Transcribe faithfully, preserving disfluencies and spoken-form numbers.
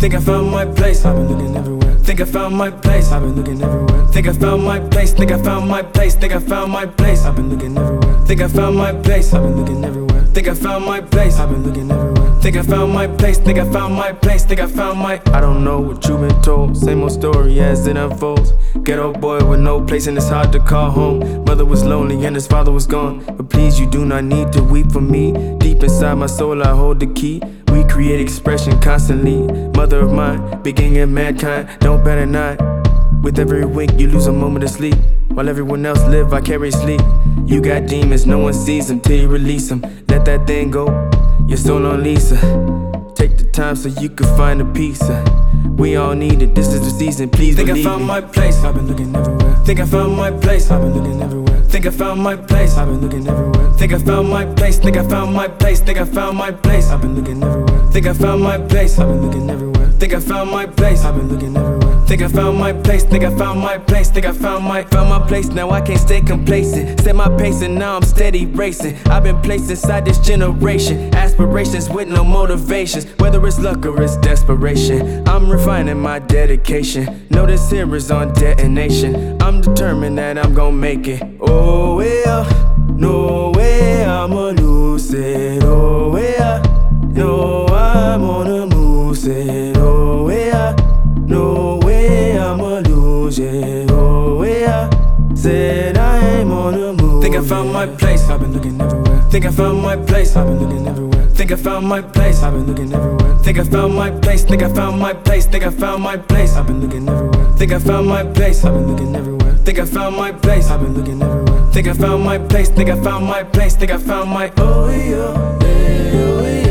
Think I found my place. I've been looking everywhere. Think I found my place. I've been looking everywhere. Think I found my place. Think I found my place. Think I found my place. I've been looking everywhere. Think I found my place. I've been looking everywhere. Think I found my place. I've been looking everywhere. Think I found my place. Think I found my place. Think I found my. I don't know what you've been told. Same old story as it unfolds. Ghetto boy with no place and it's hard to call home. Mother was lonely and his father was gone. But please, you do not need to weep for me. Deep inside my soul, I hold the key. We create expression constantly. Mother of mine, beginning of mankind. Don't bat an eye. With every wink, you lose a moment of sleep. While everyone else live vicariously. You got demons, no one sees them till you release them. Let that thing go, your soul on Lisa. Take the time so you can find a piece. uh, We all need it, this is the season, please Think believe I found me. my place, I've been looking everywhere. Think I found my place, I've been looking everywhere. Think I found my place, I've been looking everywhere. think I found my place, think I found my place, think I found my place, I've been looking everywhere. think I found my place, I've been looking everywhere. think I found my place, I've been looking everywhere. think I found my place, think I found my place, think I found my Found my place, now I can't stay complacent. Set my pace and now I'm steady racing. I've been placed inside this generation. Aspirations with no motivations. Whether it's luck or it's desperation, I'm refining my dedication. Know this here is on detonation. I'm determined that I'm gon' make it. Oh well, no way I'ma lose it. Oh well, no I'm on a move. Said oh well, no way I'ma lose it. Oh yeah, said I'm on the move. Think I found my place, I've been looking everywhere. think I found my place, I've been looking everywhere. think I found my place, I've been looking everywhere. think I found my place, think I found my place, think I found my place, I've been looking everywhere. think I found my place, I've been looking everywhere. think I found my place, I've been looking everywhere. think I found my place, think I found my place, think I found my Oh yeah, yeah, oh yeah.